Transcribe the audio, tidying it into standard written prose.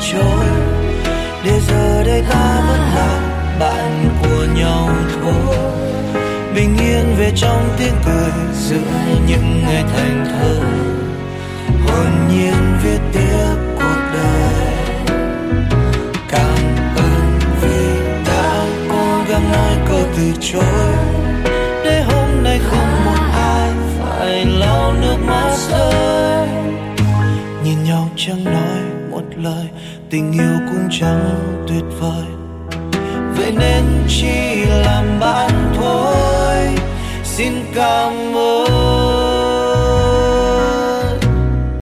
chối, để giờ đây ta vẫn là bạn của nhau thôi. Bình yên về trong tiếng cười giữa những ngày thành thơ, hồn nhiên viết tiếp cuộc đời. Cảm ơn vì đã cố gắng nói câu từ chối, để hôm nay không một ai phải lau nước mắt rơi. Nhìn nhau chẳng nói một lời, tình yêu cũng chẳng tuyệt vời, vậy nên chỉ làm bạn thôi. Xin cảm ơn.